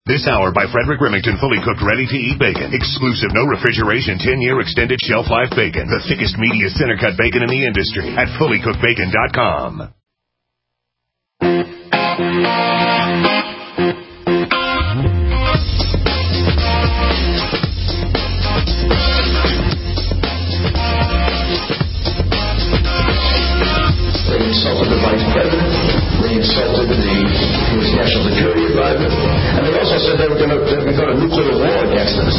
This hour by Frederick Remington, fully cooked, ready-to-eat bacon. Exclusive, no refrigeration, 10-year extended shelf life bacon. The thickest, meatiest center-cut bacon in the industry at fullycookedbacon.com. They insulted the vice president. They insulted his national security advisor, and they also said they were going to nuclear war against us.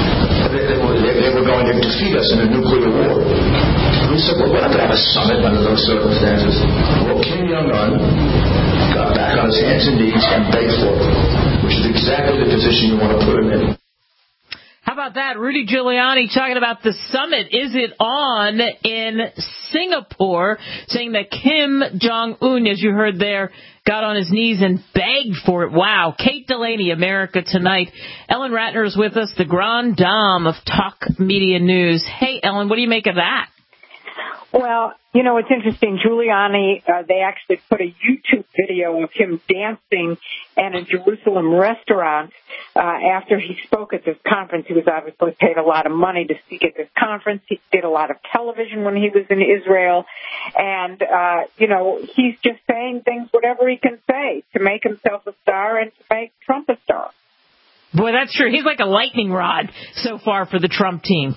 They were going to defeat us in a nuclear war. We said, well, we're not going to have a summit under those circumstances. Well, Kim Jong-un got back on his hands and knees and begged for it, which is exactly the position you want to put him in. How about that? Rudy Giuliani talking about the summit. Is it on in Singapore? Saying that Kim Jong-un, as you heard there, got on his knees and begged for it. Wow. Kate Delaney, America Tonight. Ellen Ratner is with us, the grande dame of talk media news. Hey, Ellen, what do you make of that? Well, you know, it's interesting. Giuliani, they actually put a YouTube video of him dancing at a Jerusalem restaurant after he spoke at this conference. He was obviously paid a lot of money to speak at this conference. He did a lot of television when he was in Israel. And, you know, he's just saying things, whatever he can say, to make himself a star and to make Trump a star. Boy, that's true. He's like a lightning rod so far for the Trump team.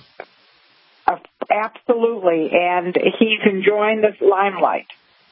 Absolutely, and he's enjoying this limelight.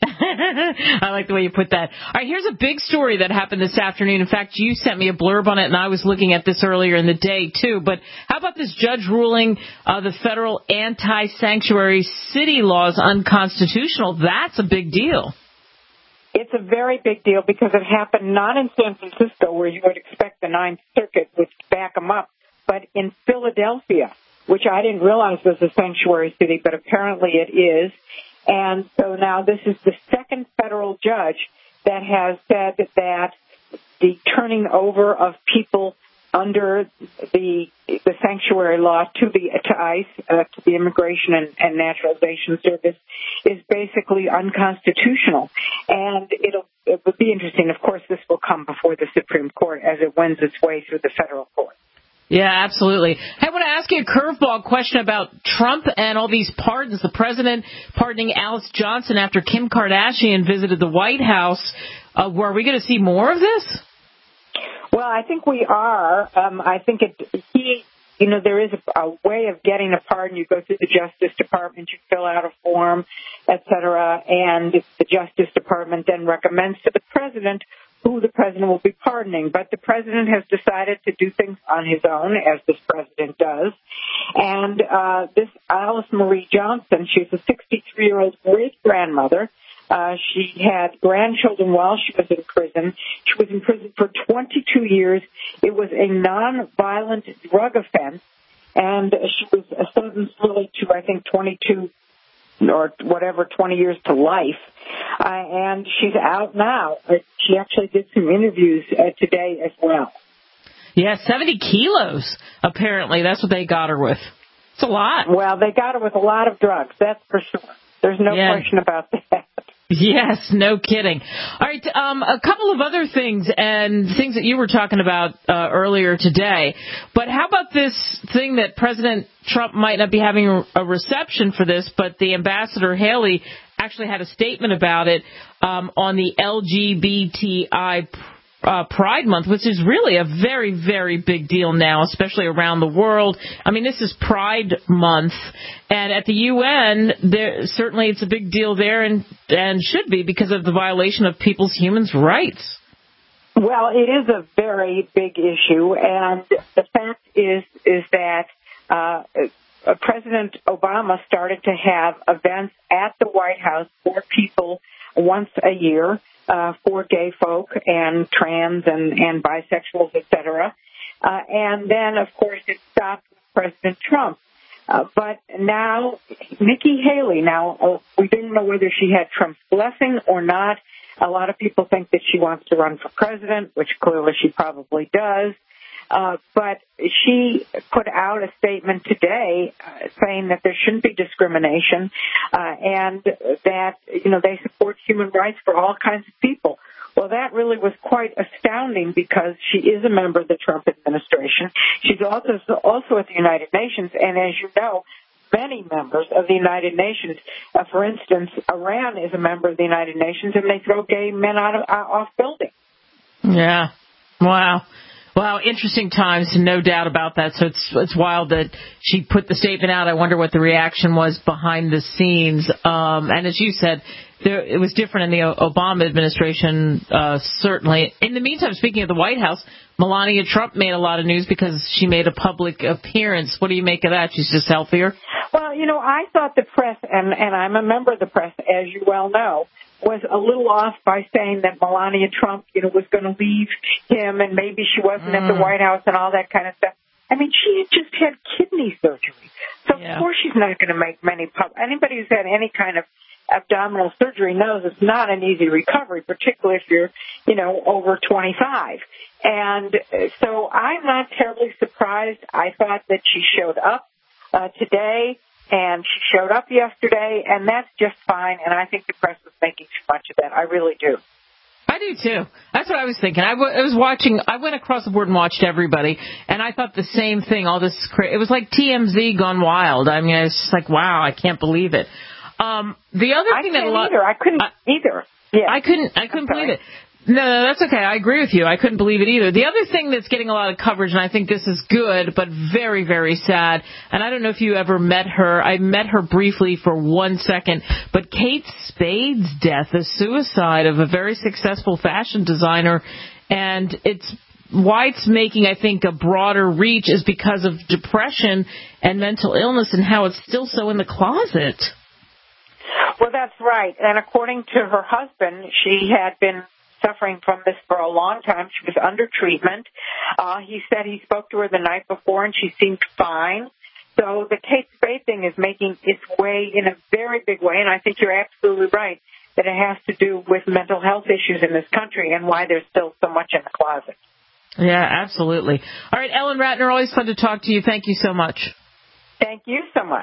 I like the way you put that. All right, here's a big story that happened this afternoon. In fact, you sent me a blurb on it, and I was looking at this earlier in the day, too. But how about this judge ruling the federal anti-sanctuary city laws unconstitutional? That's a big deal. It's a very big deal because it happened not in San Francisco, where you would expect the Ninth Circuit would back them up, but in Philadelphia, which I didn't realize was a sanctuary city, but apparently it is. And so now this is the second federal judge that has said that the turning over of people under the sanctuary law to ICE, to the Immigration and Naturalization Service, is basically unconstitutional. And it would be interesting. Of course, this will come before the Supreme Court as it wends its way through the federal court. Yeah, absolutely. Hey, I want to ask you a curveball question about Trump and all these pardons. The president pardoning Alice Johnson after Kim Kardashian visited the White House. Are we going to see more of this? Well, I think we are. I think there is a way of getting a pardon. You go through the Justice Department, you fill out a form, et cetera, and the Justice Department then recommends to the president who the president will be pardoning. But the president has decided to do things on his own, as this president does. And this Alice Marie Johnson, she's a 63-year-old great-grandmother. She had grandchildren while she was in prison. She was in prison for 22 years. It was a non-violent drug offense, and she was sentenced really to, I think, 22 or whatever, 20 years to life. And she's out now. She actually did some interviews today as well. Yeah, 70 kilos, apparently. That's what they got her with. It's a lot. Well, they got her with a lot of drugs, that's for sure. There's no question about that. Yes, no kidding. All right, a couple of other things and things that you were talking about earlier today. But how about this thing that President Trump might not be having a reception for this, but the Ambassador Haley actually had a statement about it on the LGBTI Pride Month, which is really a very, very big deal now, especially around the world. I mean, this is Pride Month, and at the UN, certainly it's a big deal there and should be because of the violation of people's human rights. Well, it is a very big issue, and the fact is that President Obama started to have events at the White House for people once a year, for gay folk and trans and bisexuals, et cetera. And then, of course, it stopped with President Trump. But now, Nikki Haley, we don't know whether she had Trump's blessing or not. A lot of people think that she wants to run for president, which clearly she probably does. But she put out a statement today saying that there shouldn't be discrimination and that, they support human rights for all kinds of people, Well, that really was quite astounding because she is a member of the Trump administration. She's also at the United Nations, and as you know, many members of the United Nations, for instance, Iran is a member of the United Nations, and they throw gay men off buildings. Yeah. Wow. Wow, interesting times, no doubt about that. So it's wild that she put the statement out. I wonder what the reaction was behind the scenes. And as you said, it was different in the Obama administration, certainly. In the meantime, speaking of the White House, Melania Trump made a lot of news because she made a public appearance. What do you make of that? She's just healthier? Well, I thought the press, and I'm a member of the press, as you well know, was a little off by saying that Melania Trump, was going to leave him and maybe she wasn't at the White House and all that kind of stuff. I mean, she had just had kidney surgery. So, Of course, she's not going to make many anybody who's had any kind of abdominal surgery knows it's not an easy recovery, particularly if you're, over 25. And so I'm not terribly surprised. I thought that she showed up today. And she showed up yesterday, and that's just fine. And I think the press was making too much of that. I really do. I do, too. That's what I was thinking. I was watching. I went across the board and watched everybody, and I thought the same thing. All this, it was like TMZ gone wild. I mean, it's just like, wow, I can't believe it. The other thing that I couldn't either. Yeah. I couldn't believe it. No, that's okay. I agree with you. I couldn't believe it either. The other thing that's getting a lot of coverage, and I think this is good, but very, very sad, and I don't know if you ever met her. I met her briefly for 1 second, but Kate Spade's death, the suicide of a very successful fashion designer, and why it's making, I think, a broader reach is because of depression and mental illness and how it's still so in the closet. Well, that's right. And according to her husband, she had been suffering from this for a long time. She was under treatment. He said he spoke to her the night before, and she seemed fine. So the Kate Spade thing is making its way in a very big way, and I think you're absolutely right that it has to do with mental health issues in this country and why there's still so much in the closet. Yeah, absolutely. All right, Ellen Ratner, always fun to talk to you. Thank you so much. Thank you so much.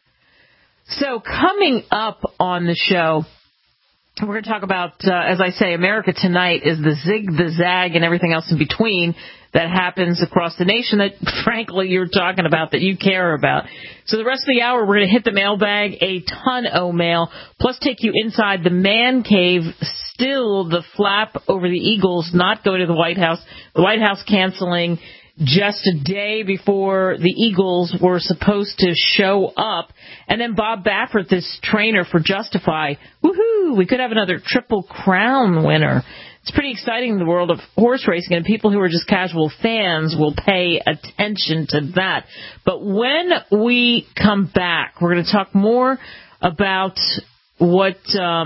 So coming up on the show, we're going to talk about, as I say, America Tonight is the zig, the zag, and everything else in between that happens across the nation that, frankly, you're talking about, that you care about. So the rest of the hour, we're going to hit the mailbag, a ton of mail, plus take you inside the man cave, still the flap over the Eagles not going to the White House canceling just a day before the Eagles were supposed to show up. And then Bob Baffert, this trainer for Justify, woohoo, we could have another Triple Crown winner. It's pretty exciting in the world of horse racing, and people who are just casual fans will pay attention to that. But when we come back, we're going to talk more about what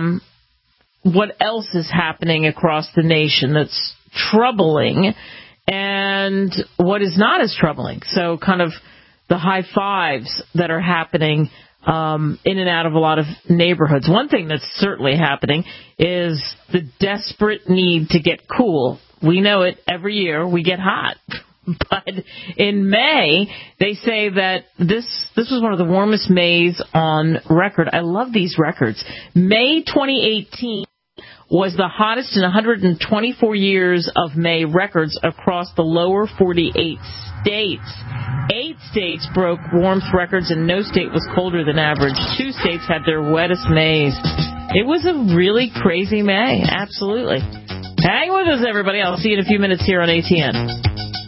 else is happening across the nation that's troubling and what is not as troubling. So kind of the high fives that are happening in and out of a lot of neighborhoods. One thing that's certainly happening is the desperate need to get cool. We know it every year. We get hot. But in May, they say that this was one of the warmest Mays on record. I love these records. May 2018 was the hottest in 124 years of May records across the lower 48 states. 8 states broke warmth records, and no state was colder than average. 2 states had their wettest Mays. It was a really crazy May, absolutely. Hang with us, everybody. I'll see you in a few minutes here on ATN.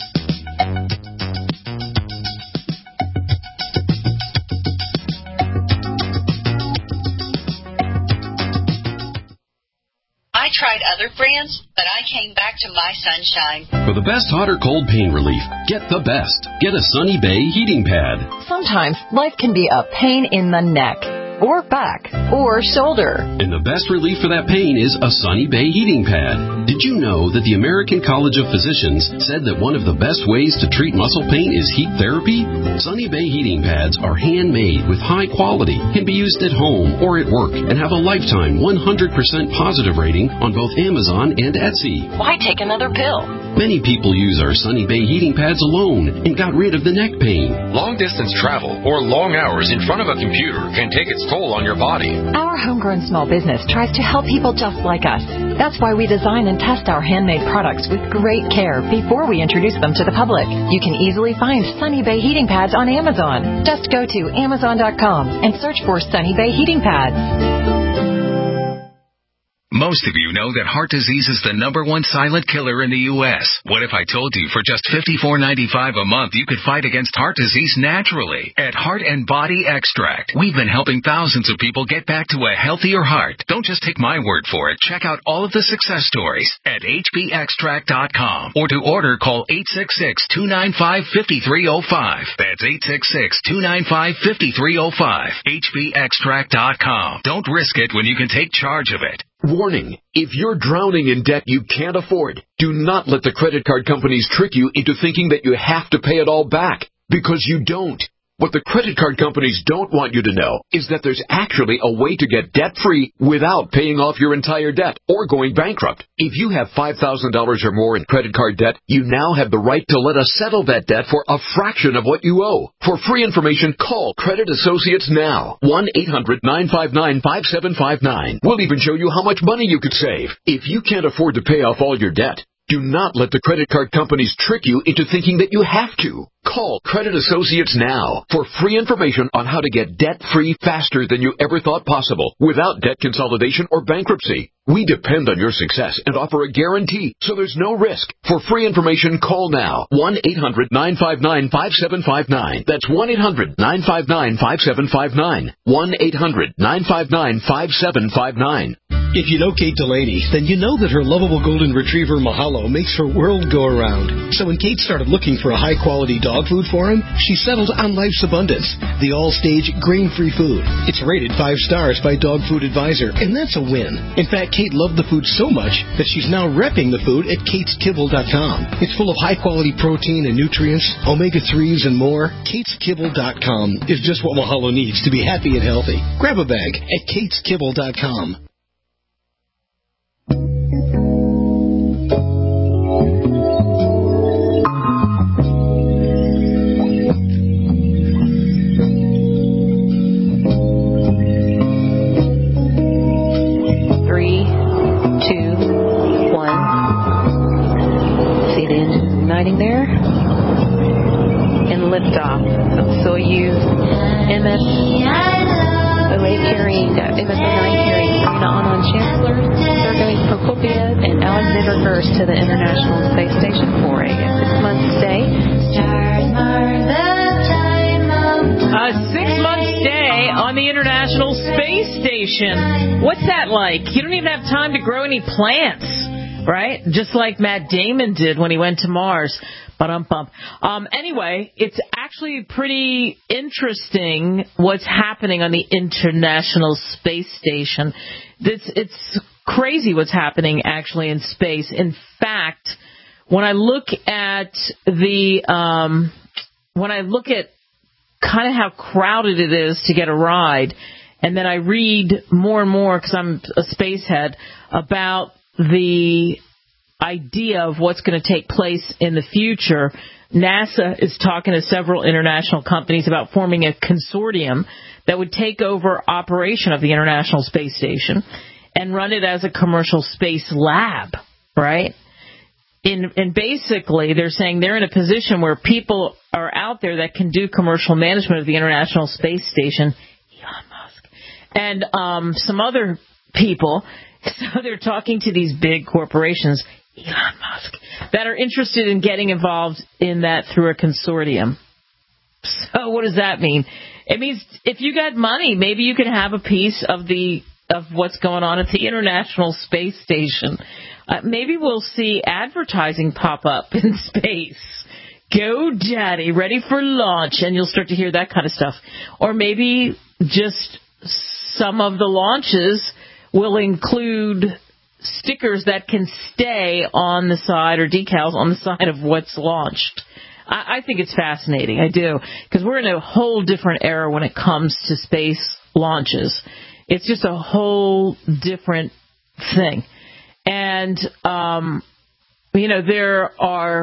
I tried other brands, but I came back to My Sunshine. For the best hot or cold pain relief, get the best. Get a Sunny Bay heating pad. Sometimes life can be a pain in the neck, or back, or shoulder. And the best relief for that pain is a Sunny Bay heating pad. Did you know that the American College of Physicians said that one of the best ways to treat muscle pain is heat therapy? Sunny Bay heating pads are handmade with high quality, can be used at home or at work, and have a lifetime 100% positive rating on both Amazon and Etsy. Why take another pill? Many people use our Sunny Bay heating pads alone and got rid of the neck pain. Long-distance travel or long hours in front of a computer can take its toll on your body. Our homegrown small business tries to help people just like us. That's why we design and test our handmade products with great care before we introduce them to the public. You can easily find Sunny Bay heating pads on Amazon. Just go to Amazon.com and search for Sunny Bay heating pads. Most of you know that heart disease is the #1 silent killer in the U.S. What if I told you for just $54.95 a month you could fight against heart disease naturally? At Heart and Body Extract, we've been helping thousands of people get back to a healthier heart. Don't just take my word for it. Check out all of the success stories at hbextract.com. Or to order, call 866-295-5305. That's 866-295-5305. hbextract.com. Don't risk it when you can take charge of it. Warning, if you're drowning in debt you can't afford, do not let the credit card companies trick you into thinking that you have to pay it all back, because you don't. What the credit card companies don't want you to know is that there's actually a way to get debt-free without paying off your entire debt or going bankrupt. If you have $5,000 or more in credit card debt, you now have the right to let us settle that debt for a fraction of what you owe. For free information, call Credit Associates now. 1-800-959-5759. We'll even show you how much money you could save. If you can't afford to pay off all your debt, do not let the credit card companies trick you into thinking that you have to. Call Credit Associates now for free information on how to get debt-free faster than you ever thought possible without debt consolidation or bankruptcy. We depend on your success and offer a guarantee, so there's no risk. For free information, call now. 1-800-959-5759. That's 1-800-959-5759. 1-800-959-5759. If you know Kate Delaney, then you know that her lovable golden retriever Mahalo makes her world go around. So when Kate started looking for a high-quality dog food for him, she settled on Life's Abundance, the all-stage grain-free food. It's rated 5 stars by Dog Food Advisor, and that's a win. In fact, Kate loved the food so much that she's now repping the food at KatesKibble.com. It's full of high-quality protein and nutrients, omega-3s, and more. KatesKibble.com is just what Mahalo needs to be happy and healthy. Grab a bag at KatesKibble.com. There and liftoff of Soyuz MS-08 carrying MS-09 carrying Marina Anand Chancellor, Sergei Prokopyev, and Alexander Gerst to the International Space Station for a 6-month stay. A 6-month stay on the International Space Station. What's that like? You don't even have time to grow any plants. Right? Just like Matt Damon did when he went to Mars. Anyway, it's actually pretty interesting what's happening on the International Space Station. It's crazy what's happening actually in space. In fact, when I look at kind of how crowded it is to get a ride, and then I read more and more, because I'm a space head, about the idea of what's going to take place in the future. NASA is talking to several international companies about forming a consortium that would take over operation of the International Space Station and run it as a commercial space lab, right? And basically, they're saying they're in a position where people are out there that can do commercial management of the International Space Station, Elon Musk, and some other people. So they're talking to these big corporations, Elon Musk, that are interested in getting involved in that through a consortium. So what does that mean? It means if you got money, maybe you can have a piece of what's going on at the International Space Station. Maybe we'll see advertising pop up in space. Go, Daddy, ready for launch, and you'll start to hear that kind of stuff. Or maybe just some of the launches will include stickers that can stay on the side, or decals on the side of what's launched. I think it's fascinating. I do. Because we're in a whole different era when it comes to space launches. It's just a whole different thing. And, there are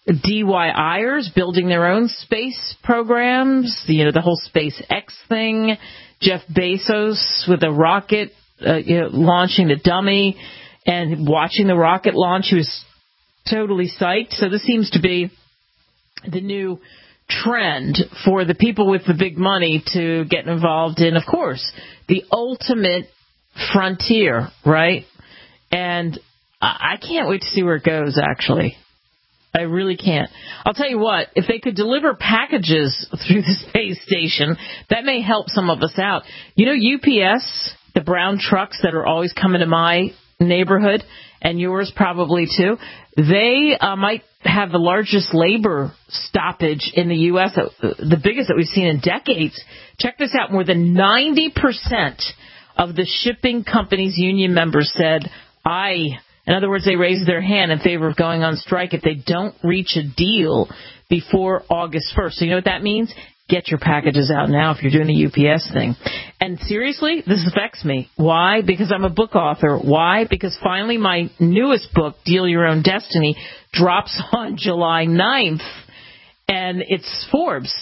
DIYers building their own space programs, the whole SpaceX thing, Jeff Bezos with a rocket launching the dummy and watching the rocket launch. He was totally psyched. So this seems to be the new trend for the people with the big money to get involved in, of course, the ultimate frontier, right? And I can't wait to see where it goes, actually. I really can't. I'll tell you what, if they could deliver packages through the space station, that may help some of us out. UPS, the brown trucks that are always coming to my neighborhood, and yours probably too, they might have the largest labor stoppage in the U.S., the biggest that we've seen in decades. Check this out. More than 90% of the shipping companies' union members said, in other words, they raised their hand in favor of going on strike if they don't reach a deal before August 1st. So you know what that means? Get your packages out now if you're doing the UPS thing. And seriously, this affects me. Why? Because I'm a book author. Why? Because finally my newest book, Deal Your Own Destiny, drops on July 9th. And it's Forbes,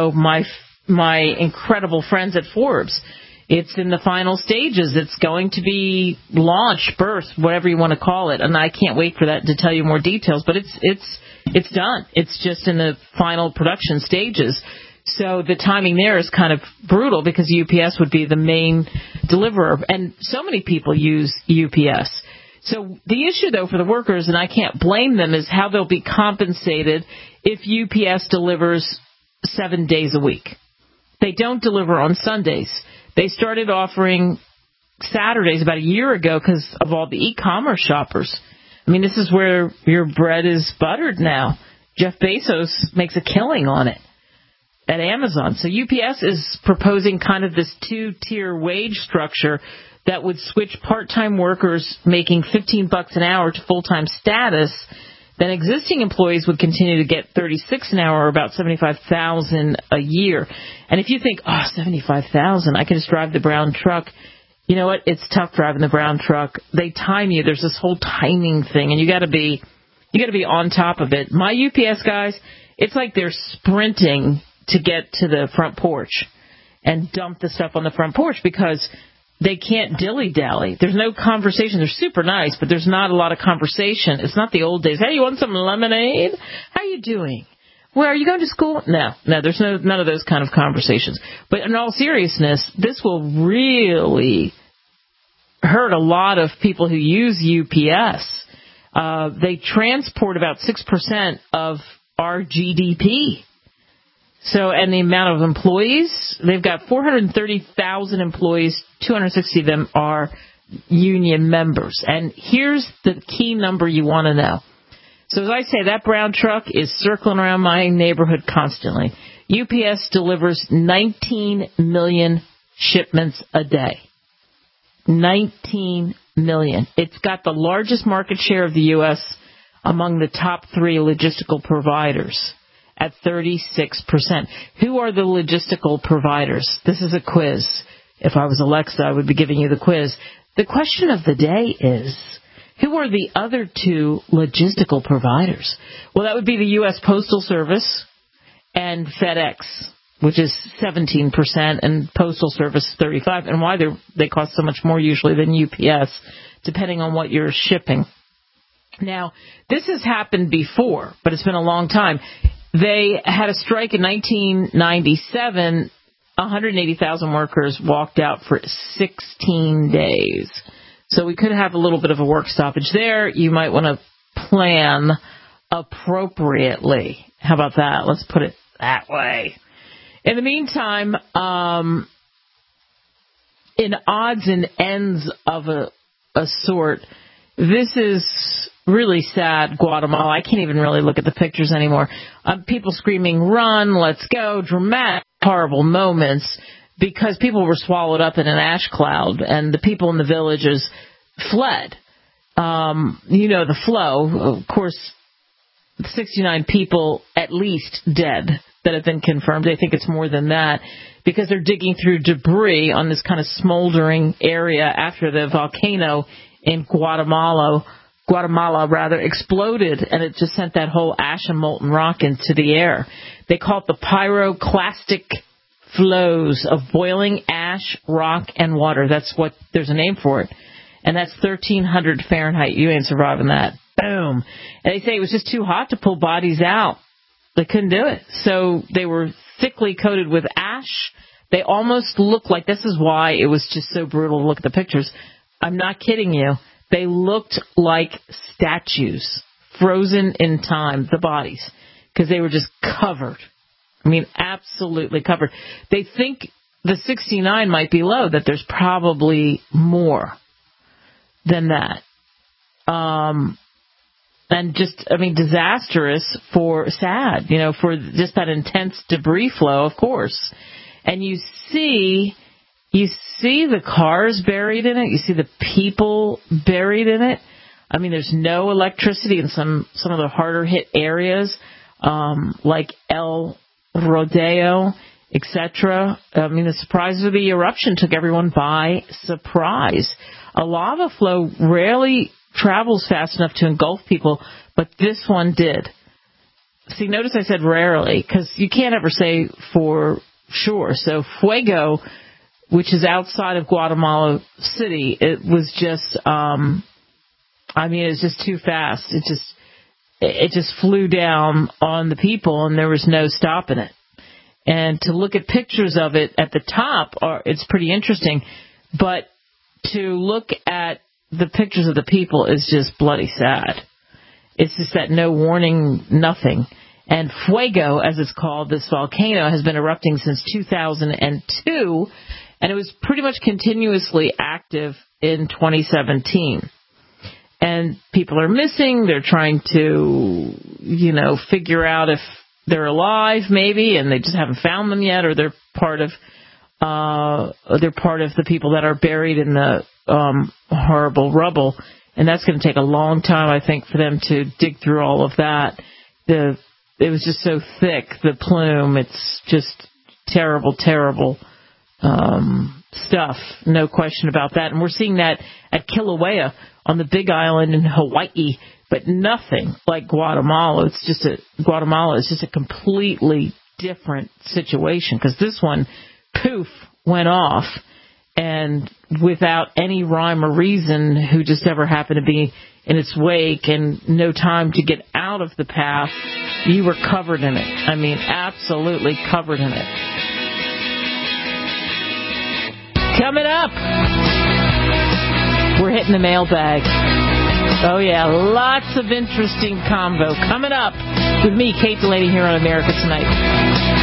my incredible friends at Forbes. It's in the final stages. It's going to be launched, birthed, whatever you want to call it. And I can't wait for that to tell you more details. But it's done. It's just in the final production stages. So the timing there is kind of brutal because UPS would be the main deliverer. And so many people use UPS. So the issue, though, for the workers, and I can't blame them, is how they'll be compensated if UPS delivers 7 days a week. They don't deliver on Sundays. They started offering Saturdays about a year ago because of all the e-commerce shoppers. I mean, this is where your bread is buttered now. Jeff Bezos makes a killing on it at Amazon. So UPS is proposing kind of this two-tier wage structure that would switch part-time workers making $15 an hour to full-time status. Then existing employees would continue to get $36 an hour, or about $75,000 a year. And if you think, $75,000, I can just drive the brown truck. You know what? It's tough driving the brown truck. They time you. There's this whole timing thing, and you got to be on top of it. My UPS guys, it's like they're sprinting to get to the front porch and dump the stuff on the front porch because they can't dilly-dally. There's no conversation. They're super nice, but there's not a lot of conversation. It's not the old days. Hey, you want some lemonade? How you doing? Where are you going to school? No, there's none of those kind of conversations. But in all seriousness, this will really hurt a lot of people who use UPS. They transport about 6% of our GDP. So, and the amount of employees, they've got 430,000 employees, 260 of them are union members. And here's the key number you want to know. So as I say, that brown truck is circling around my neighborhood constantly. UPS delivers 19 million shipments a day. 19 million. It's got the largest market share of the U.S. among the top 3 logistical providers at 36%. Who are the logistical providers? This is a quiz. If I was Alexa, I would be giving you the quiz. The question of the day is, who are the other 2 logistical providers? Well, that would be the U.S. Postal Service and FedEx, which is 17%, and Postal Service 35%. And why they cost so much more usually than UPS, depending on what you're shipping. Now, this has happened before, but it's been a long time. They had a strike in 1997. 180,000 workers walked out for 16 days. So we could have a little bit of a work stoppage there. You might want to plan appropriately. How about that? Let's put it that way. In the meantime, in odds and ends of a sort, this is really sad, Guatemala. I can't even really look at the pictures anymore. People screaming, run, let's go, dramatic, horrible moments, because people were swallowed up in an ash cloud, and the people in the villages fled. The flow. Of course, 69 people at least dead that have been confirmed. They think it's more than that because they're digging through debris on this kind of smoldering area after the volcano in Guatemala Guatemala, exploded, and it just sent that whole ash and molten rock into the air. They call it the pyroclastic flows of boiling ash, rock, and water. There's a name for it. And that's 1,300 Fahrenheit. You ain't surviving that. Boom. And they say it was just too hot to pull bodies out. They couldn't do it. So they were thickly coated with ash. They almost looked like, this is why it was just so brutal to look at the pictures. I'm not kidding you. They looked like statues, frozen in time, the bodies, because they were just covered. I mean, absolutely covered. They think the 69 might be low, that there's probably more than that. And just, disastrous sad, for just that intense debris flow, of course. And you see the cars buried in it. You see the people buried in it. There's no electricity in some of the harder hit areas, like El Rodeo, etc. The surprise of the eruption took everyone by surprise. A lava flow rarely travels fast enough to engulf people, but this one did. See, notice I said rarely, because you can't ever say for sure. So Fuego, which is outside of Guatemala City, it was just, it was just too fast. It just flew down on the people, and there was no stopping it. And to look at pictures of it at the top, it's pretty interesting, but to look at the pictures of the people is just bloody sad. It's just that no warning, nothing. And Fuego, as it's called, this volcano, has been erupting since 2002, and it was pretty much continuously active in 2017. And people are missing. They're trying to, figure out if they're alive, maybe, and they just haven't found them yet, or they're part of the people that are buried in the horrible rubble. And that's going to take a long time, I think, for them to dig through all of that. It was just so thick, the plume. It's just terrible, terrible stuff. No question about that. And we're seeing that at Kilauea on the Big Island in Hawaii, but nothing like Guatemala. Guatemala is just a completely different situation, because this one, poof, went off, and without any rhyme or reason, who just ever happened to be in its wake and no time to get out of the path, you were covered in it. Absolutely covered in it. Coming up, we're hitting the mailbag. Oh, yeah, lots of interesting convo coming up with me, Kate Delaney, here on America Tonight.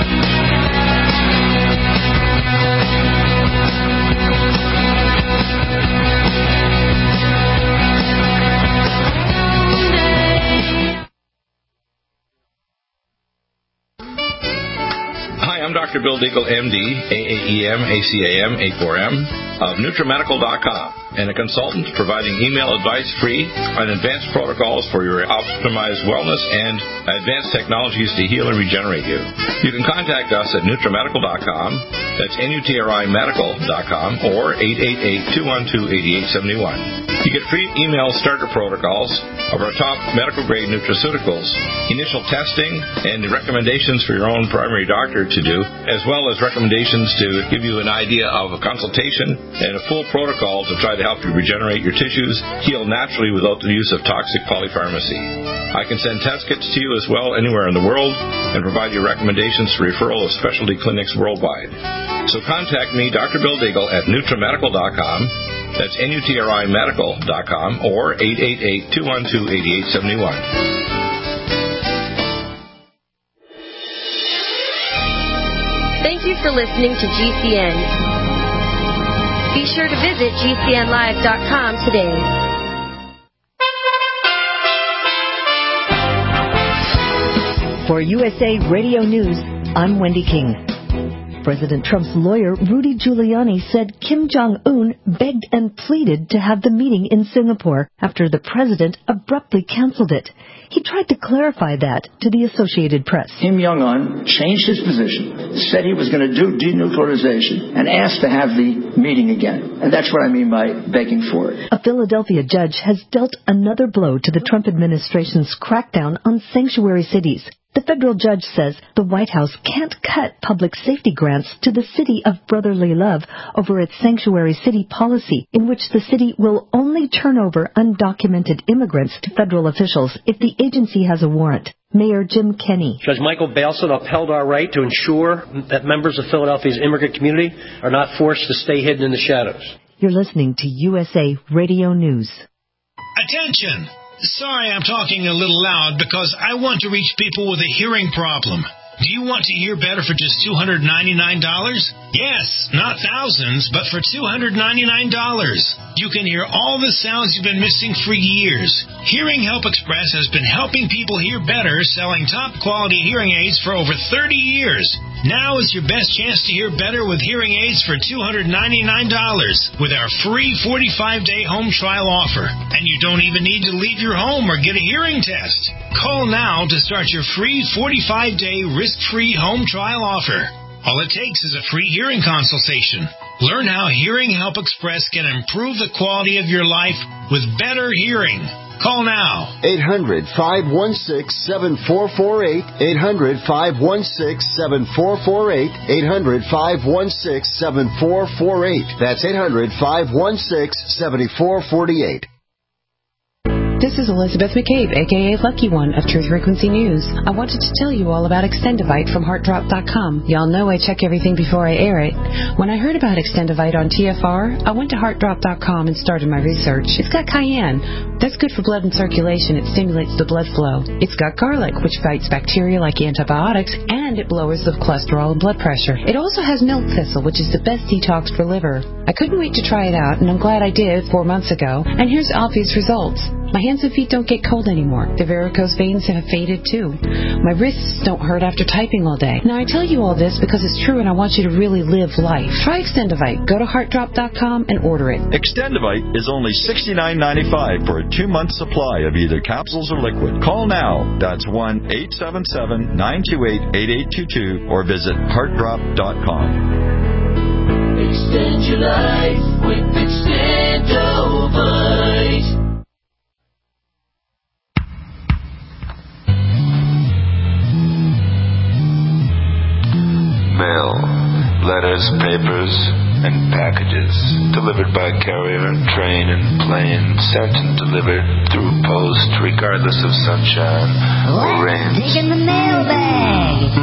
I'm Dr. Bill Deagle, MD, AAEM, ACAM, A4M, of NutriMedical.com, and a consultant providing email advice free on advanced protocols for your optimized wellness and advanced technologies to heal and regenerate you. You can contact us at NutriMedical.com, that's NutriMedical.com, or 888-212-8871. You get free email starter protocols of our top medical-grade nutraceuticals, initial testing, and recommendations for your own primary doctor to do, as well as recommendations to give you an idea of a consultation and a full protocol to try to help you regenerate your tissues, heal naturally without the use of toxic polypharmacy. I can send test kits to you as well anywhere in the world and provide you recommendations for referral of specialty clinics worldwide. So contact me, Dr. Bill Deagle, at NutriMedical.com. That's NutriMedical.com, or 888-212-8871. Thank you for listening to GCN. Be sure to visit GCNlive.com today. For USA Radio News, I'm Wendy King. President Trump's lawyer, Rudy Giuliani, said Kim Jong-un begged and pleaded to have the meeting in Singapore after the president abruptly canceled it. He tried to clarify that to the Associated Press. Kim Jong-un changed his position, said he was going to do denuclearization, and asked to have the meeting again. And that's what I mean by begging for it. A Philadelphia judge has dealt another blow to the Trump administration's crackdown on sanctuary cities. The federal judge says the White House can't cut public safety grants to the city of brotherly love over its sanctuary city policy, in which the city will only turn over undocumented immigrants to federal officials if the agency has a warrant. Mayor Jim Kenney. Judge Michael Bailson upheld our right to ensure that members of Philadelphia's immigrant community are not forced to stay hidden in the shadows. You're listening to USA Radio News. Attention! Sorry I'm talking a little loud because I want to reach people with a hearing problem. Do you want to hear better for just $299? Yes, not thousands, but for $299. You can hear all the sounds you've been missing for years. Hearing Help Express has been helping people hear better, selling top-quality hearing aids for over 30 years. Now is your best chance to hear better with hearing aids for $299 with our free 45-day home trial offer. And you don't even need to leave your home or get a hearing test. Call now to start your free 45-day risk-free home trial offer. All it takes is a free hearing consultation. Learn how Hearing Help Express can improve the quality of your life with better hearing. Call now. 800-516-7448. 800-516-7448. 800-516-7448. That's 800-516-7448. This is Elizabeth McCabe, a.k.a. Lucky One of Truth Frequency News. I wanted to tell you all about Extendivite from HeartDrop.com. Y'all know I check everything before I air it. When I heard about Extendivite on TFR, I went to HeartDrop.com and started my research. It's got cayenne. That's good for blood and circulation. It stimulates the blood flow. It's got garlic, which fights bacteria like antibiotics, and it lowers the cholesterol and blood pressure. It also has milk thistle, which is the best detox for liver. I couldn't wait to try it out, and I'm glad I did 4 months ago. And here's obvious results. My hands and feet don't get cold anymore. The varicose veins have faded too. My wrists don't hurt after typing all day. Now I tell you all this because it's true and I want you to really live life. Try Extendivite. Go to HeartDrop.com and order it. Extendivite is only $69.95 for a 2-month supply of either capsules or liquid. Call now. That's 1-877-928-8822 or visit HeartDrop.com. Extend your life with Extendivite. Mail, letters, papers, and packages delivered by carrier, train, and plane, sent and delivered through post, regardless of sunshine or rain. Dig in the mailbag.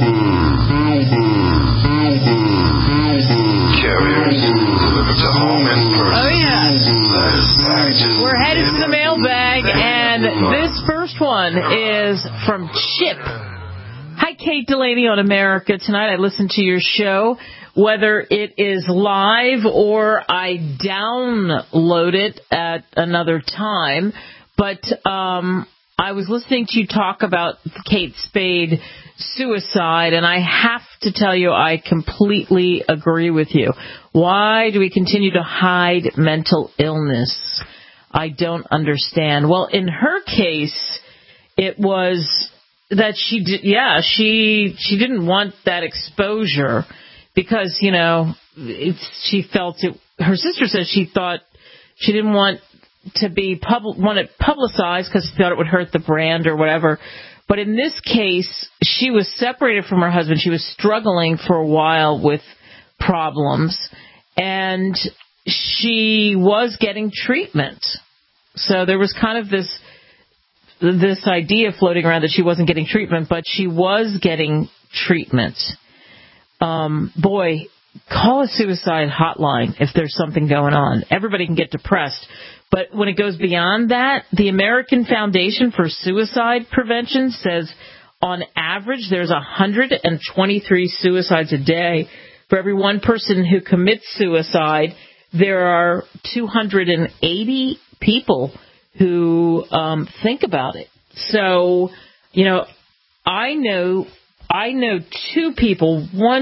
Carriers delivered to home in person. Oh yeah. Letters, packages. We're headed to the mailbag, and this first one is from Chip. Hi, Kate Delaney on America Tonight. I listened to your show, whether it is live or I download it at another time. But I was listening to you talk about Kate Spade suicide, and I have to tell you I completely agree with you. Why do we continue to hide mental illness? I don't understand. Well, in her case, it was that she didn't want that exposure because, you know, she felt it. Her sister says she thought she didn't want to be publicized because she thought it would hurt the brand or whatever. But in this case, she was separated from her husband. She was struggling for a while with problems, and she was getting treatment. So there was kind of this idea floating around that she wasn't getting treatment, but she was getting treatment. Boy, call a suicide hotline if there's something going on. Everybody can get depressed. But when it goes beyond that, the American Foundation for Suicide Prevention says on average there's 123 suicides a day. For every one person who commits suicide, there are 280 people who think about it. So, you know, I know two people. One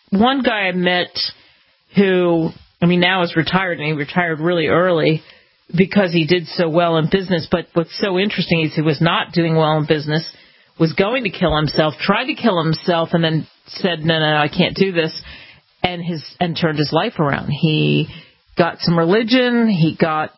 one guy I met who, now is retired, and he retired really early because he did so well in business. But what's so interesting is he was not doing well in business, was going to kill himself, tried to kill himself, and then said, no, I can't do this, and turned his life around. He got some religion, he got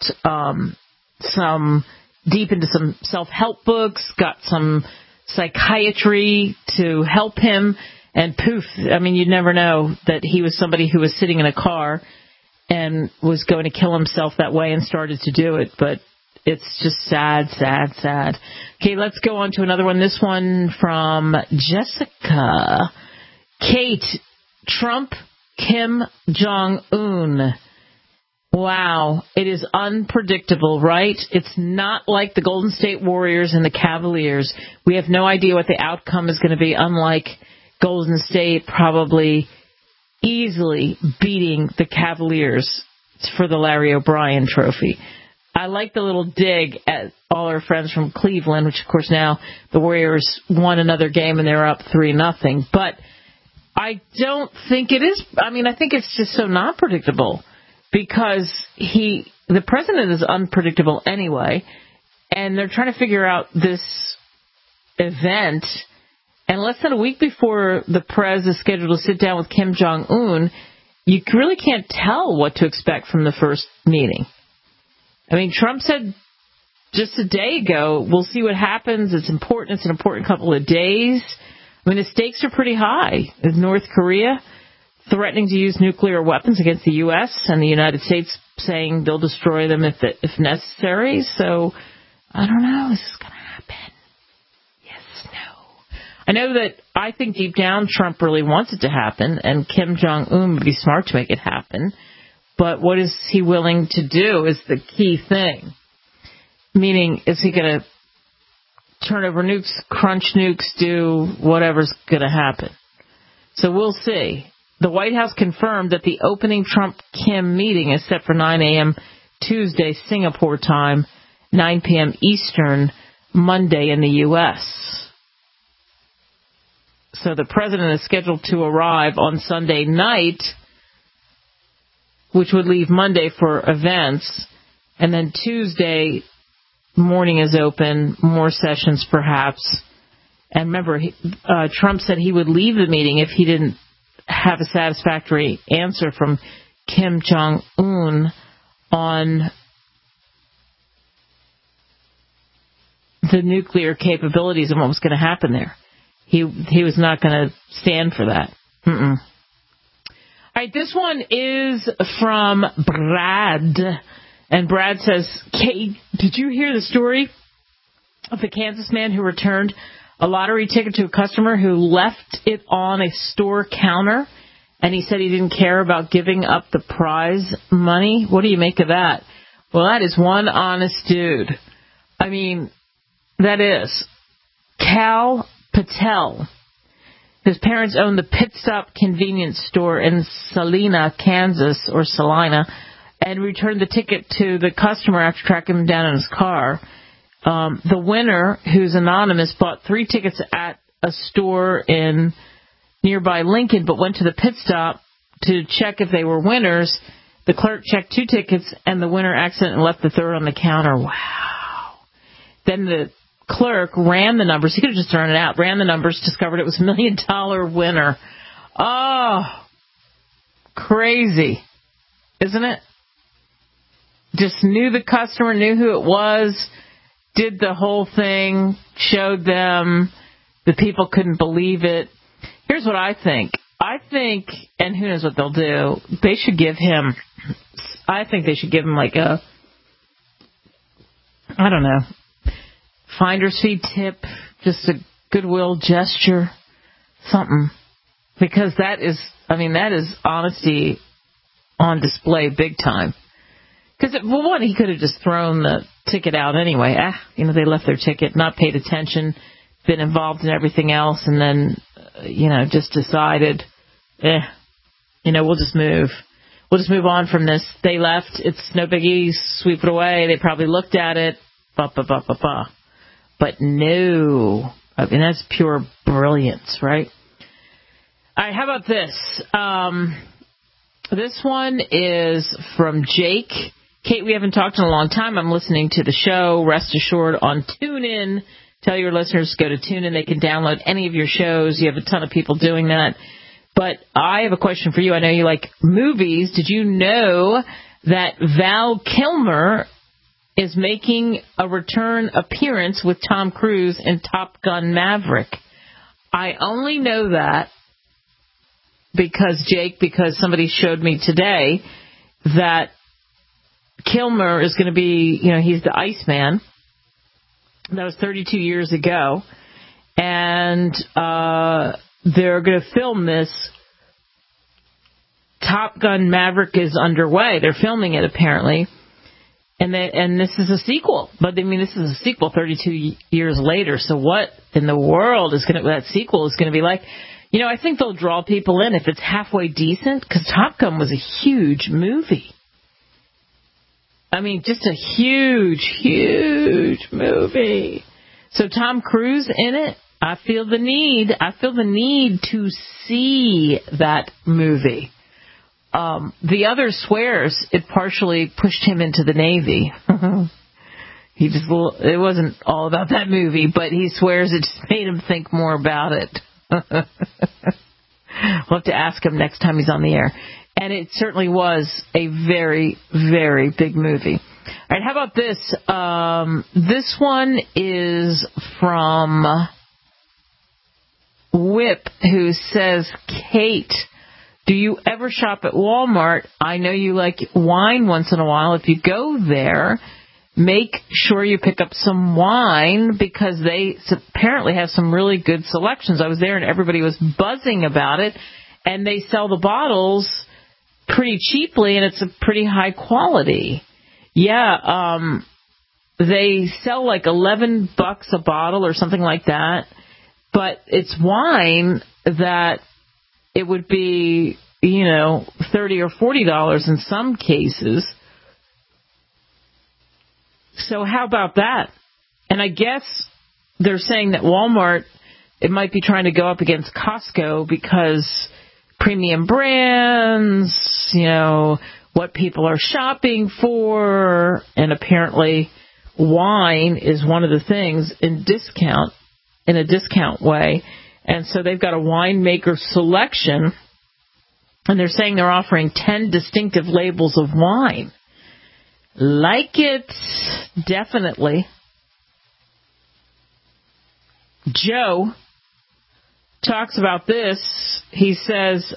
some deep into some self-help books, got some psychiatry to help him, and poof, you'd never know that he was somebody who was sitting in a car and was going to kill himself that way and started to do it. But it's just sad, sad, sad. Okay, let's go on to another one. This one from Jessica. Kate, Trump, Kim Jong-un. Wow, it is unpredictable, right? It's not like the Golden State Warriors and the Cavaliers. We have no idea what the outcome is going to be, unlike Golden State probably easily beating the Cavaliers for the Larry O'Brien trophy. I like the little dig at all our friends from Cleveland, which, of course, now the Warriors won another game and they're up 3-0. But I don't think it is. I think it's just so not predictable because the president is unpredictable anyway, and they're trying to figure out this event. And less than a week before the prez is scheduled to sit down with Kim Jong-un, you really can't tell what to expect from the first meeting. Trump said just a day ago, we'll see what happens. It's important. It's an important couple of days. The stakes are pretty high. With North Korea threatening to use nuclear weapons against the U.S. and the United States saying they'll destroy them if necessary. So, I don't know. Is this going to happen? Yes, no. I know that I think deep down Trump really wants it to happen, and Kim Jong-un would be smart to make it happen. But what is he willing to do is the key thing. Meaning, is he going to turn over nukes, crunch nukes, do whatever's going to happen? So we'll see. The White House confirmed that the opening Trump-Kim meeting is set for 9 a.m. Tuesday, Singapore time, 9 p.m. Eastern, Monday in the U.S. So the president is scheduled to arrive on Sunday night, which would leave Monday for events, and then Tuesday morning is open, more sessions perhaps. And remember, Trump said he would leave the meeting if he didn't have a satisfactory answer from Kim Jong-un on the nuclear capabilities and what was going to happen there. He was not going to stand for that. All right, this one is from Brad. And Brad says, Kate, did you hear the story of the Kansas man who returned a lottery ticket to a customer who left it on a store counter? And he said he didn't care about giving up the prize money. What do you make of that? Well, that is one honest dude. That is Cal Patel. His parents owned the Pit Stop convenience store in Salina, Kansas, or Salina, and returned the ticket to the customer after tracking him down in his car. The winner, who's anonymous, bought 3 tickets at a store in nearby Lincoln, but went to the Pit Stop to check if they were winners. The clerk checked 2 tickets, and the winner accidentally left the third on the counter. Wow. Then the clerk ran the numbers. He could have just thrown it out. Ran the numbers, discovered it was $1 million winner. Oh, crazy, isn't it? Just knew the customer, knew who it was, did the whole thing, showed them. The people couldn't believe it. Here's what I think. And who knows what they'll do, they should give him like a, I don't know, finder's fee tip, just a goodwill gesture, something. Because that is honesty on display big time. Because, one, he could have just thrown the ticket out anyway. They left their ticket, not paid attention, been involved in everything else, and then, just decided, we'll just move. We'll just move on from this. They left. It's no biggie. Sweep it away. They probably looked at it. But no. That's pure brilliance, right? All right, how about this? This one is from Jake. Kate, we haven't talked in a long time. I'm listening to the show, rest assured, on TuneIn. Tell your listeners to go to TuneIn. They can download any of your shows. You have a ton of people doing that. But I have a question for you. I know you like movies. Did you know that Val Kilmer is making a return appearance with Tom Cruise in Top Gun Maverick? I only know that because somebody showed me today that Kilmer is going to be, he's the Iceman. That was 32 years ago. And they're going to film this. Top Gun Maverick is underway. They're filming it, apparently. And this is a sequel. But, this is a sequel 32 years later. So what in the world that sequel is going to be like? I think they'll draw people in if it's halfway decent, because Top Gun was a huge movie. Just a huge, huge movie. So Tom Cruise in it, I feel the need to see that movie. The other swears it partially pushed him into the Navy. It wasn't all about that movie, but he swears it just made him think more about it. We'll have to ask him next time he's on the air. And it certainly was a very, very big movie. All right, how about this? This one is from Whip, who says, Kate, do you ever shop at Walmart? I know you like wine once in a while. If you go there, make sure you pick up some wine, because they apparently have some really good selections. I was there and everybody was buzzing about it, and they sell the bottles pretty cheaply, and it's a pretty high quality. Yeah, they sell like $11 a bottle or something like that, but it's wine that it would be, $30 or $40 in some cases. So how about that? And I guess they're saying that Walmart, it might be trying to go up against Costco because premium brands, what people are shopping for, and apparently wine is one of the things in a discount way. And so they've got a winemaker selection, and they're saying they're offering 10 distinctive labels of wine. Like it, definitely. Joe talks about this. He says,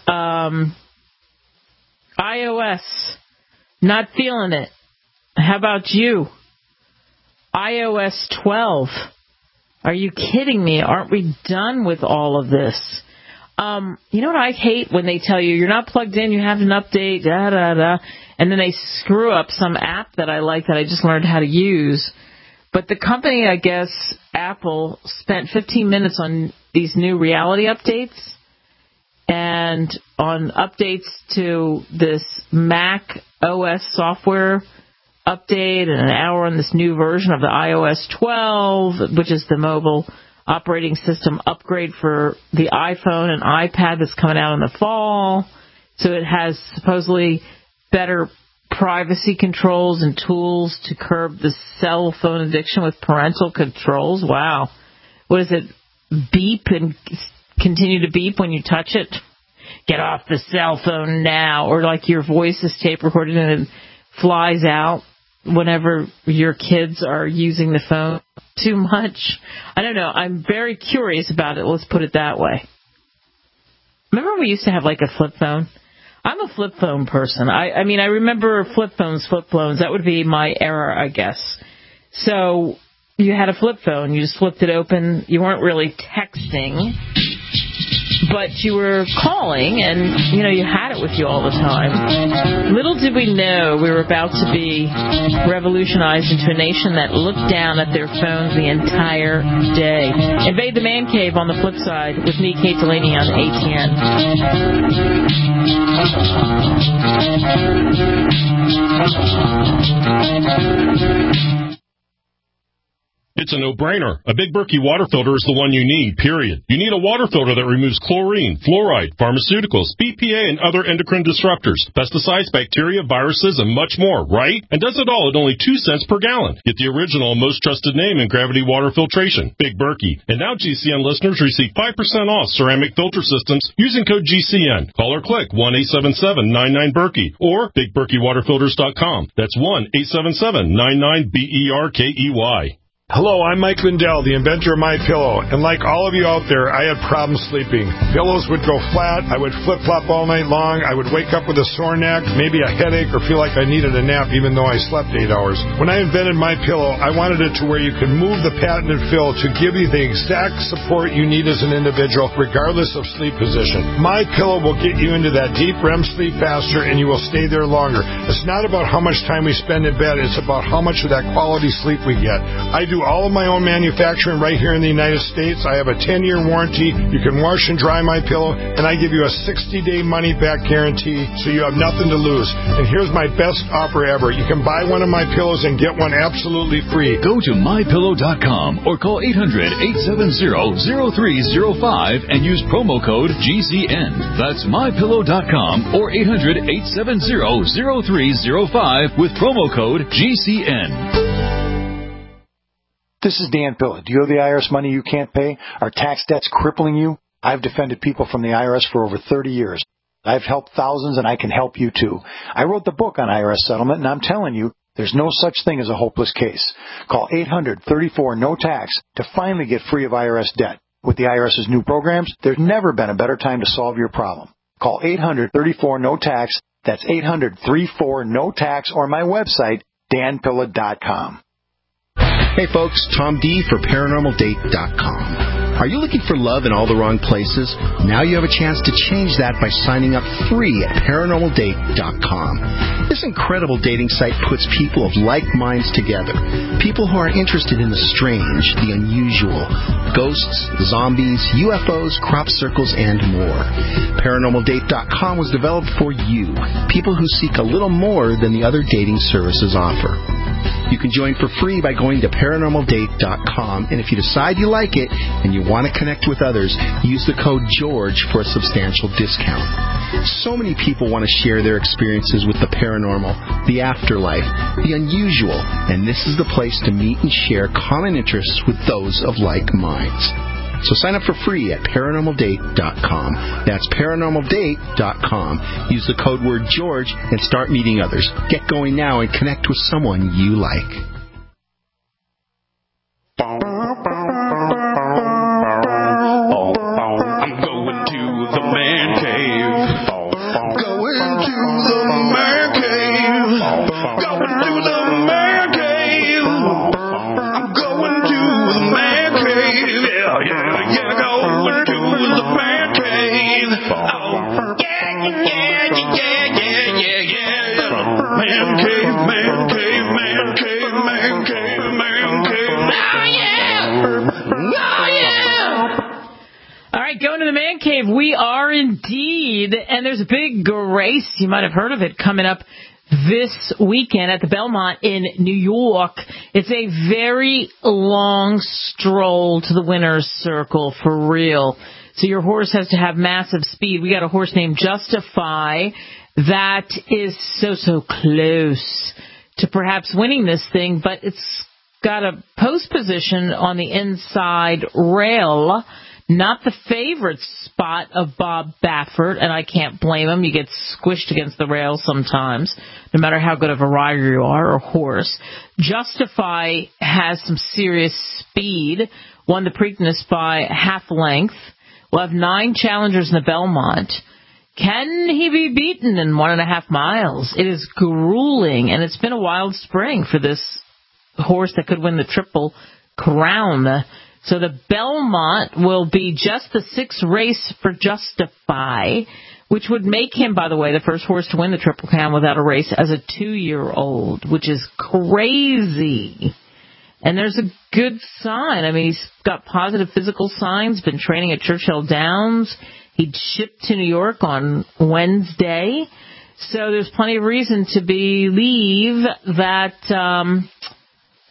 iOS, not feeling it. How about you? iOS 12. Are you kidding me? Aren't we done with all of this? You know what I hate? When they tell you, you're not plugged in, you have an update, and then they screw up some app that I like that I just learned how to use. But the company, I guess, Apple, spent 15 minutes on these new reality updates and on updates to this Mac OS software update, and an hour on this new version of the iOS 12, which is the mobile operating system upgrade for the iPhone and iPad that's coming out in the fall. So it has supposedly better privacy controls and tools to curb the cell phone addiction with parental controls. Wow. What is it? Beep and continue to beep when you touch it? Get off the cell phone now. Or like your voice is tape recorded and it flies out whenever your kids are using the phone too much. I don't know. I'm very curious about it. Let's put it that way. Remember we used to have like a flip phone? I'm a flip phone person. I mean, I remember flip phones. That would be my era, I guess. So you had a flip phone. You just flipped it open. You weren't really texting, but you were calling, and, you had it with you all the time. Little did we know we were about to be revolutionized into a nation that looked down at their phones the entire day. Invade the Man Cave on the flip side with me, Kate Delaney, on ATN. It's a no-brainer. A Big Berkey water filter is the one you need, period. You need a water filter that removes chlorine, fluoride, pharmaceuticals, BPA, and other endocrine disruptors, pesticides, bacteria, viruses, and much more, right? And does it all at only 2 cents per gallon. Get the original and most trusted name in gravity water filtration, Big Berkey. And now GCN listeners receive 5% off ceramic filter systems using code GCN. Call or click 1-877-99-BERKEY or BigBerkeyWaterFilters.com. That's 1-877-99-BERKEY. Hello, I'm Mike Lindell, the inventor of MyPillow, and like all of you out there, I had problems sleeping. Pillows would go flat, I would flip-flop all night long, I would wake up with a sore neck, maybe a headache, or feel like I needed a nap even though I slept 8 hours. When I invented MyPillow, I wanted it to where you can move the patented fill to give you the exact support you need as an individual, regardless of sleep position. MyPillow will get you into that deep REM sleep faster, and you will stay there longer. It's not about how much time we spend in bed, it's about how much of that quality sleep we get. I do all of my own manufacturing right here in the United States. I have a 10-year warranty. You can wash and dry my pillow, and I give you a 60-day money-back guarantee, so you have nothing to lose. And here's my best offer ever. You can buy one of my pillows and get one absolutely free. Go to MyPillow.com or call 800-870-0305 and use promo code GCN. That's MyPillow.com or 800-870-0305 with promo code GCN. This is Dan Pilla. Do you owe the IRS money you can't pay? Are tax debts crippling you? I've defended people from the IRS for over 30 years. I've helped thousands, and I can help you too. I wrote the book on IRS settlement, and I'm telling you, there's no such thing as a hopeless case. Call 800-34-NO-TAX to finally get free of IRS debt. With the IRS's new programs, there's never been a better time to solve your problem. Call 800-34-NO-TAX. That's 800-34-NO-TAX or my website, danpilla.com. Hey folks, Tom D for ParanormalDate.com. Are you looking for love in all the wrong places? Now you have a chance to change that by signing up free at ParanormalDate.com. This incredible dating site puts people of like minds together. People who are interested in the strange, the unusual, ghosts, zombies, UFOs, crop circles, and more. ParanormalDate.com was developed for you, people who seek a little more than the other dating services offer. You can join for free by going to ParanormalDate.com, and if you decide you like it and you want to connect with others, use the code GEORGE for a substantial discount. So many people want to share their experiences with the paranormal, the afterlife, the unusual, and this is the place to meet and share common interests with those of like minds. So sign up for free at ParanormalDate.com. That's ParanormalDate.com. Use the code word George and start meeting others. Get going now and connect with someone you like. I'm going to the man cave. Going to the man cave. Going to the man cave. I'm going to the man cave. Yeah, going to the man cave. Oh, yeah. Man cave, man cave, man cave, man cave, man cave. Oh, yeah. All right, going to the man cave. We are indeed, and there's a big race, you might have heard of it, coming up this weekend at the Belmont in New York. It's a very long stroll to the winner's circle, for real. So your horse has to have massive speed. We got a horse named Justify that is so close to perhaps winning this thing, but it's got a post position on the inside rail, not the favorite spot of Bob Baffert, and I can't blame him. You get squished against the rail sometimes, no matter how good of a rider you are or horse. Justify has some serious speed, won the Preakness by half length. We'll have 9 challengers in the Belmont. Can he be beaten in 1.5 miles? It is grueling, and it's been a wild spring for this horse that could win the Triple Crown. So the Belmont will be just the 6th race for Justify, which would make him, by the way, the first horse to win the Triple Crown without a race as a 2-year-old, which is crazy. And there's a good sign. I mean, he's got positive physical signs, been training at Churchill Downs. He'd shipped to New York on Wednesday. So there's plenty of reason to believe that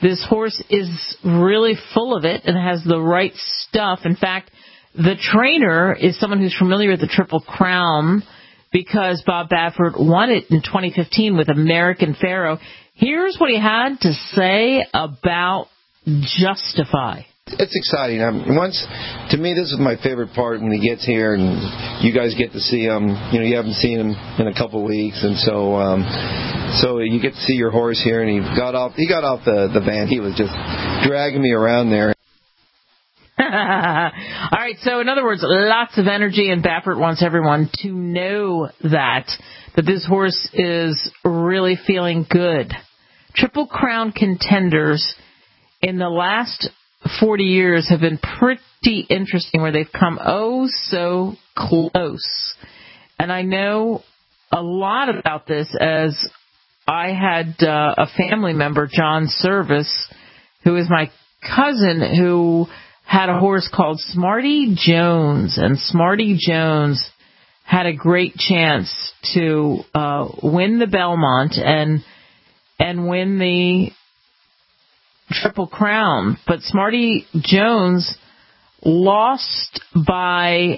This horse is really full of it and has the right stuff. In fact, the trainer is someone who's familiar with the Triple Crown because Bob Baffert won it in 2015 with American Pharoah. Here's what he had to say about Justify. It's exciting. To me, this is my favorite part when he gets here and you guys get to see him. You haven't seen him in a couple of weeks, and so you get to see your horse here. And he got off the van. He was just dragging me around there. All right. So in other words, lots of energy, and Baffert wants everyone to know that this horse is really feeling good. Triple Crown contenders in the last 40 years have been pretty interesting, where they've come so close. And I know a lot about this, as I had a family member, John Service, who is my cousin, who had a horse called Smarty Jones, and Smarty Jones had a great chance to win the Belmont and win the Triple Crown, but Smarty Jones lost by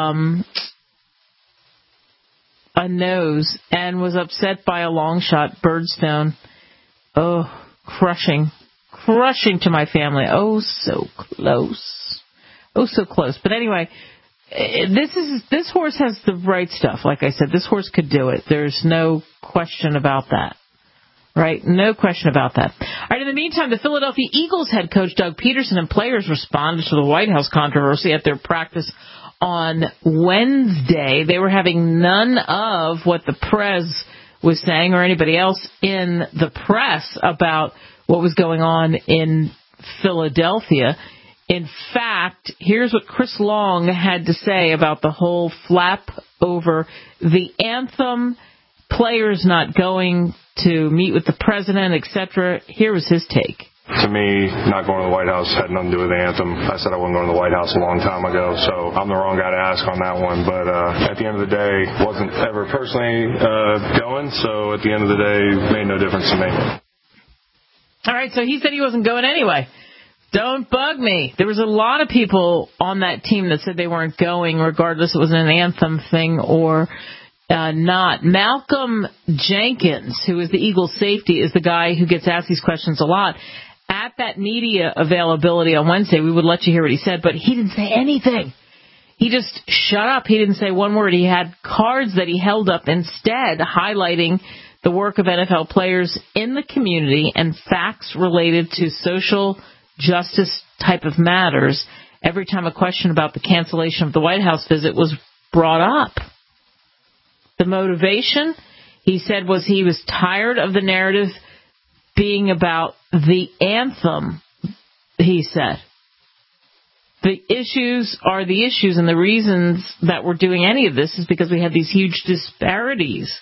a nose and was upset by a long shot, Birdstone. Oh, crushing to my family. Oh, so close. But anyway, this horse has the right stuff. Like I said, this horse could do it. There's no question about that. Right? No question about that. All right, in the meantime, the Philadelphia Eagles head coach Doug Peterson and players responded to the White House controversy at their practice on Wednesday. They were having none of what the press was saying or anybody else in the press about what was going on in Philadelphia. In fact, here's what Chris Long had to say about the whole flap over the anthem, players not going to meet with the president, etc. Here was his take. To me, not going to the White House had nothing to do with the anthem. I said I wasn't going to the White House a long time ago, so I'm the wrong guy to ask on that one. But at the end of the day, wasn't ever personally going, so at the end of the day, made no difference to me. All right, so he said he wasn't going anyway. Don't bug me. There was a lot of people on that team that said they weren't going, regardless it was an anthem thing or not. Malcolm Jenkins, who is the Eagles safety, is the guy who gets asked these questions a lot. At that media availability on Wednesday, we would let you hear what he said, but he didn't say anything. He just shut up. He didn't say one word. He had cards that he held up instead, highlighting the work of NFL players in the community and facts related to social justice type of matters every time a question about the cancellation of the White House visit was brought up. The motivation, he said, was he was tired of the narrative being about the anthem, he said. The issues are the issues, and the reasons that we're doing any of this is because we have these huge disparities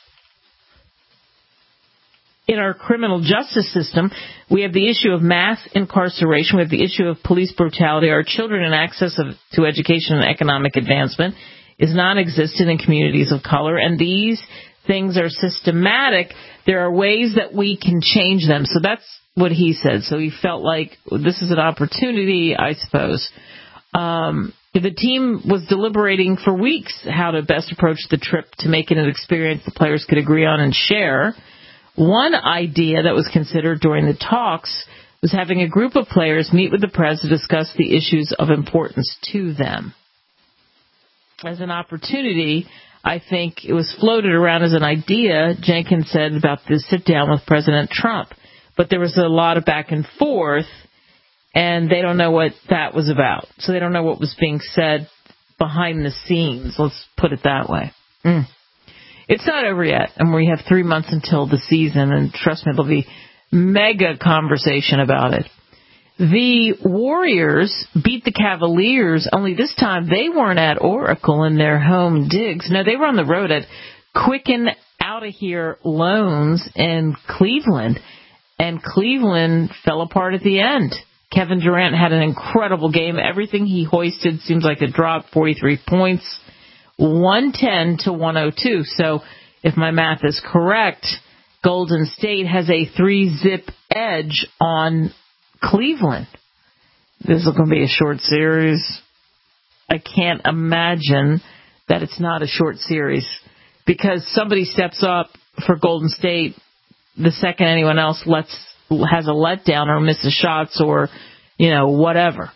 in our criminal justice system. We have the issue of mass incarceration. We have the issue of police brutality. Our children and access to education and economic advancement is non-existent in communities of color, and these things are systematic. There are ways that we can change them. So that's what he said. So he felt like this is an opportunity, I suppose. The team was deliberating for weeks how to best approach the trip to make it an experience the players could agree on and share. One idea that was considered during the talks was having a group of players meet with the press to discuss the issues of importance to them. As an opportunity, I think it was floated around as an idea, Jenkins said, about the sit-down with President Trump. But there was a lot of back and forth, and they don't know what that was about. So they don't know what was being said behind the scenes. Let's put it that way. It's not over yet, and we have 3 months until the season, and trust me, there'll be mega conversation about it. The Warriors beat the Cavaliers, only this time they weren't at Oracle in their home digs. No, they were on the road at Quicken Out of Here Loans in Cleveland, and Cleveland fell apart at the end. Kevin Durant had an incredible game. Everything he hoisted seems like it dropped, 43 points, 110 to 102. So if my math is correct, Golden State has a 3-zip edge on Cleveland. This is going to be a short series. I can't imagine that it's not a short series because somebody steps up for Golden State the second anyone else has a letdown or misses shots or, whatever.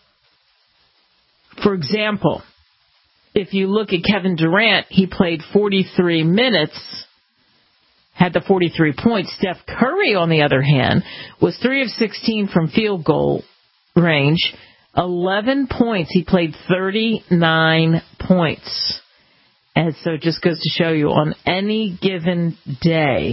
For example, if you look at Kevin Durant, he played 43 minutes, had the 43 points. Steph Curry, on the other hand, was 3 of 16 from field goal range, 11 points. He played 39 points. And so it just goes to show you on any given day.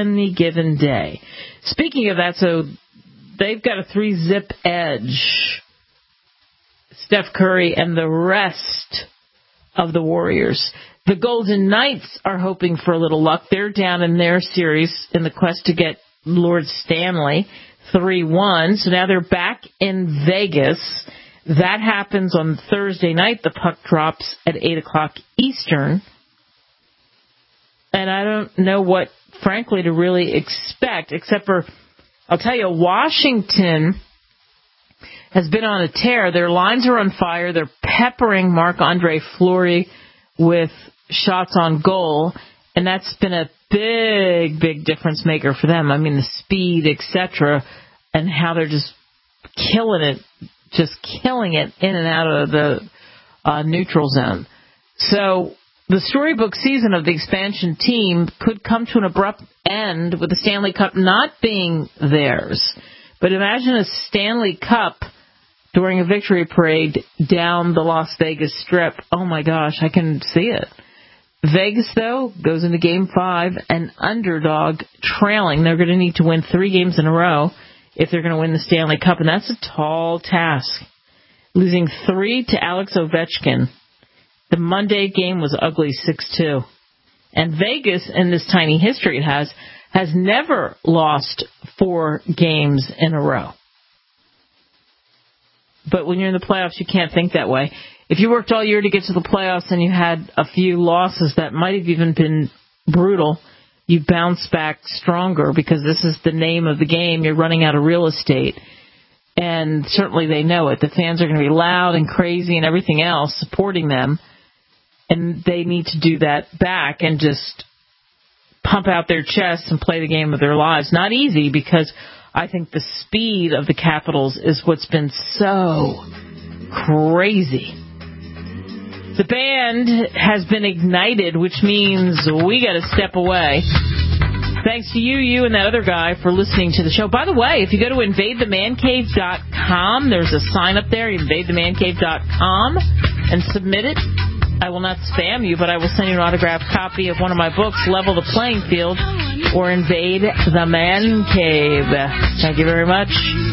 Speaking of that, so they've got a 3-zip edge. Steph Curry and the rest of the Warriors. The Golden Knights are hoping for a little luck. They're down in their series in the quest to get Lord Stanley 3-1. So now they're back in Vegas. That happens on Thursday night. The puck drops at 8 o'clock Eastern. And I don't know what, frankly, to really expect, except for, I'll tell you, Washington has been on a tear. Their lines are on fire. They're peppering Marc-Andre Fleury with shots on goal, and that's been a big difference maker for them. I mean, the speed, etc., and how they're just killing it in and out of the neutral zone. So the storybook season of the expansion team could come to an abrupt end with the Stanley Cup not being theirs. But imagine a Stanley Cup during a victory parade down the Las Vegas Strip. Oh, my gosh, I can see it. Vegas, though, goes into Game 5, an underdog trailing. They're going to need to win 3 games in a row if they're going to win the Stanley Cup, and that's a tall task. Losing 3 to Alex Ovechkin. The Monday game was ugly, 6-2. And Vegas, in this tiny history it has never lost 4 games in a row. But when you're in the playoffs, you can't think that way. If you worked all year to get to the playoffs and you had a few losses that might have even been brutal, you bounce back stronger because this is the name of the game. You're running out of real estate. And certainly they know it. The fans are going to be loud and crazy and everything else supporting them. And they need to do that back and just pump out their chests and play the game of their lives. Not easy because I think the speed of the Capitals is what's been so crazy. The band has been ignited, which means we got to step away. Thanks to you and that other guy for listening to the show. By the way, if you go to invadethemancave.com, there's a sign up there, invadethemancave.com, and submit it. I will not spam you, but I will send you an autographed copy of one of my books, Level the Playing Field, or Invade the Man Cave. Thank you very much.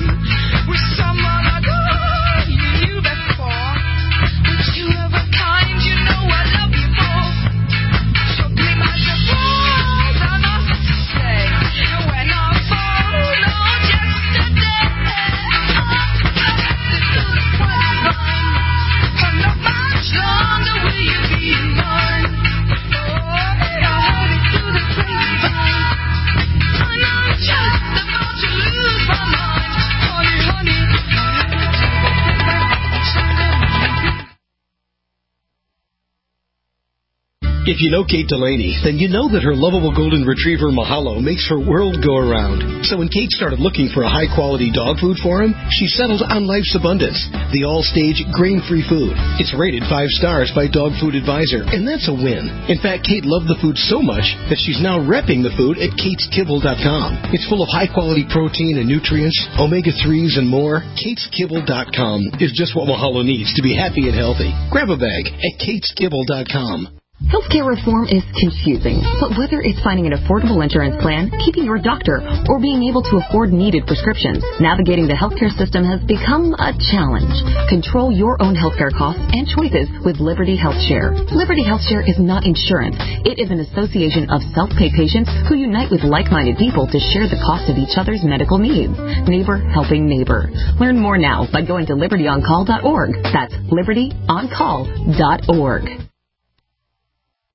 If you know Kate Delaney, then you know that her lovable golden retriever Mahalo makes her world go around. So when Kate started looking for a high-quality dog food for him, she settled on Life's Abundance, the all-stage grain-free food. It's rated 5 stars by Dog Food Advisor, and that's a win. In fact, Kate loved the food so much that she's now repping the food at KatesKibble.com. It's full of high-quality protein and nutrients, omega-3s, and more. KatesKibble.com is just what Mahalo needs to be happy and healthy. Grab a bag at KatesKibble.com. Healthcare reform is confusing, but whether it's finding an affordable insurance plan, keeping your doctor, or being able to afford needed prescriptions, navigating the healthcare system has become a challenge. Control your own healthcare costs and choices with Liberty HealthShare. Liberty HealthShare is not insurance. It is an association of self-pay patients who unite with like-minded people to share the cost of each other's medical needs. Neighbor helping neighbor. Learn more now by going to libertyoncall.org. That's libertyoncall.org.